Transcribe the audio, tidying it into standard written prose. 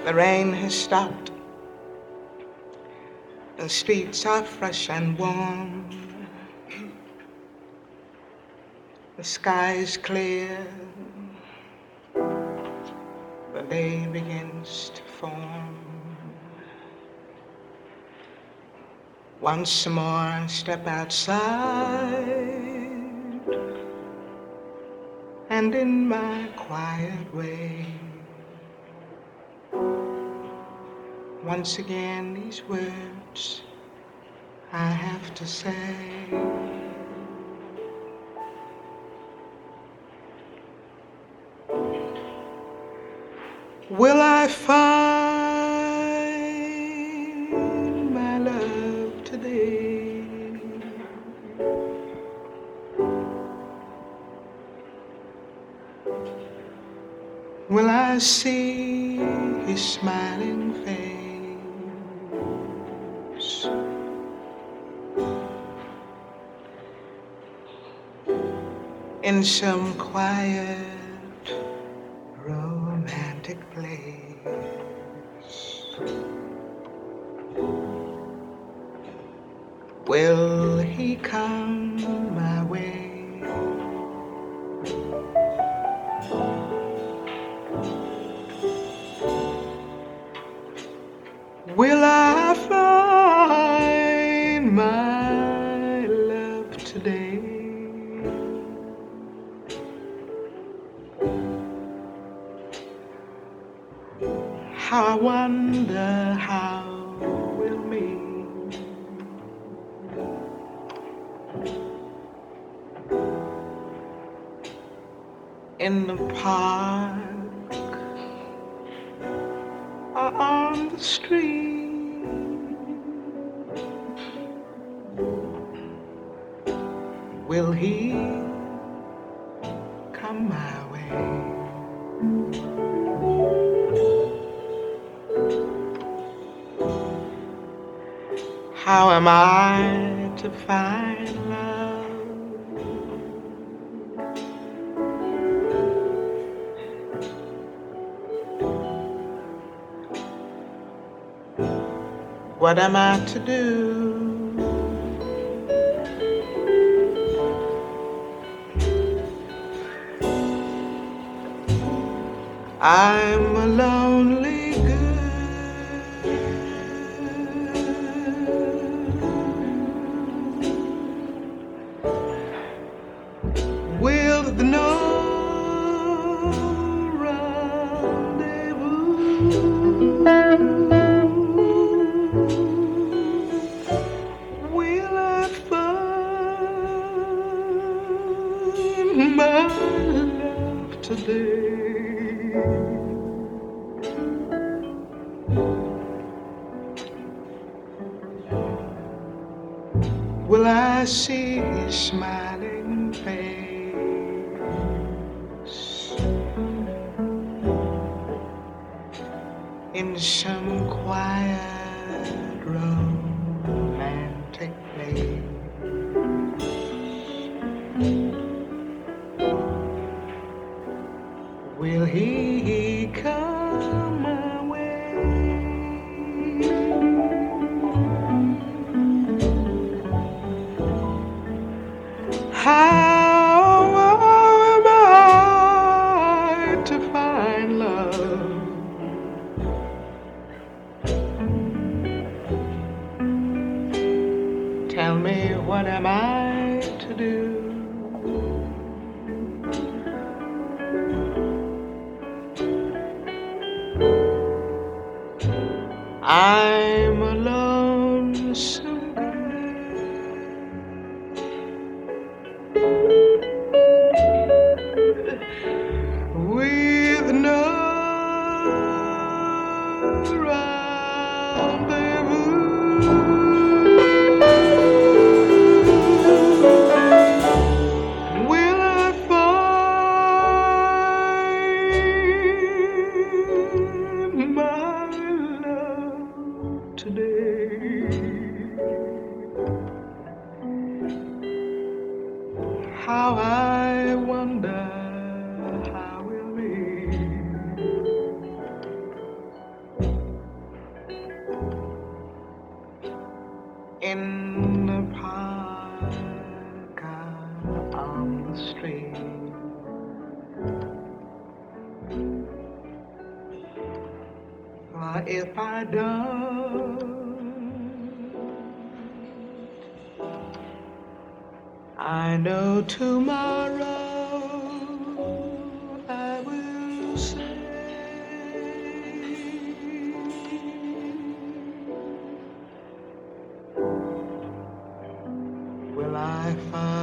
The rain has stopped. The streets are fresh and warm. The sky is clear. The day begins to form. Once more I step outside, and in my quiet way, once again these words I have to say. Will I find my love today? Will I see his smiling face? In some quiet romantic place, will he come my way? Will I find my love today? How I wonder how we'll meet. In the park or on the street. Will he come my way? How am I to find love? What am I to do? I'm a lonely girl with no rendezvous. Will I find my love today? Will I see his smiling face in some quiet romantic place? Will he come my way? How am I to find love? Tell me, what am I to do? I'm a lonesome girl with no rendezvous. Will I find my love today? How I wonder how we'll be. if I don't, I know tomorrow I will say, will I find